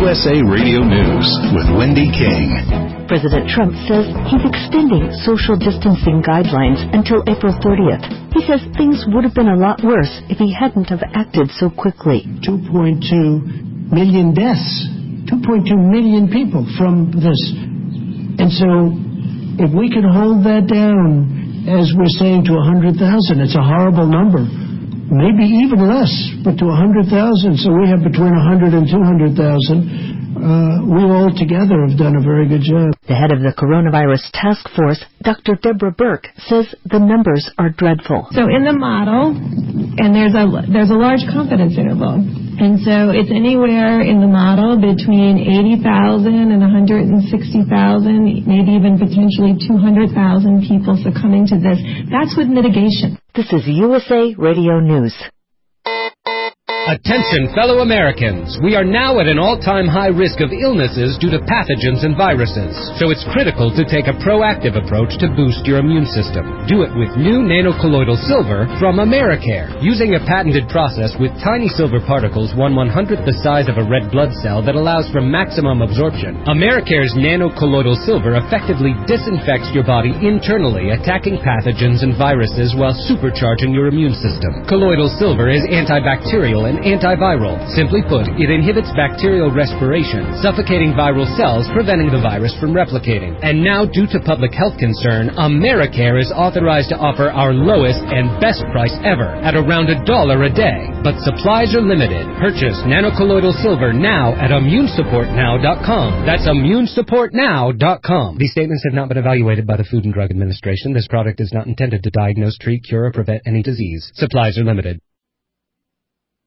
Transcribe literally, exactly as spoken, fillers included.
U S A Radio News with Wendy King. President Trump says he's extending social distancing guidelines until April thirtieth. He says things would have been a lot worse if he hadn't have acted so quickly. two point two million deaths, two point two million people from this. And so if we can hold that down, as we're saying, to one hundred thousand, it's a horrible number. Maybe even less, but to one hundred thousand. So we have between one hundred and two hundred thousand. Uh, we all together have done a very good job. The head of the coronavirus task force, Doctor Deborah Burke, says the numbers are dreadful. So in the model, and there's a there's a large confidence interval, and so it's anywhere in the model between eighty thousand and one hundred sixty thousand, maybe even potentially two hundred thousand people succumbing to this. That's with mitigation. This is U S A Radio News. Attention, fellow Americans. We are now at an all-time high risk of illnesses due to pathogens and viruses. So it's critical to take a proactive approach to boost your immune system. Do it with new nanocolloidal silver from Americare. Using a patented process with tiny silver particles one one-hundredth the size of a red blood cell that allows for maximum absorption, Americare's nanocolloidal silver effectively disinfects your body internally, attacking pathogens and viruses while supercharging your immune system. Colloidal silver is antibacterial and antiviral. Simply put, it inhibits bacterial respiration, suffocating viral cells, preventing the virus from replicating. And now, due to public health concern, Americare is authorized to offer our lowest and best price ever at around a dollar a day. But supplies are limited. Purchase nanocolloidal silver now at immune support now dot com. That's immune support now dot com. These statements have not been evaluated by the Food and Drug Administration. This product is not intended to diagnose, treat, cure, or prevent any disease. Supplies are limited.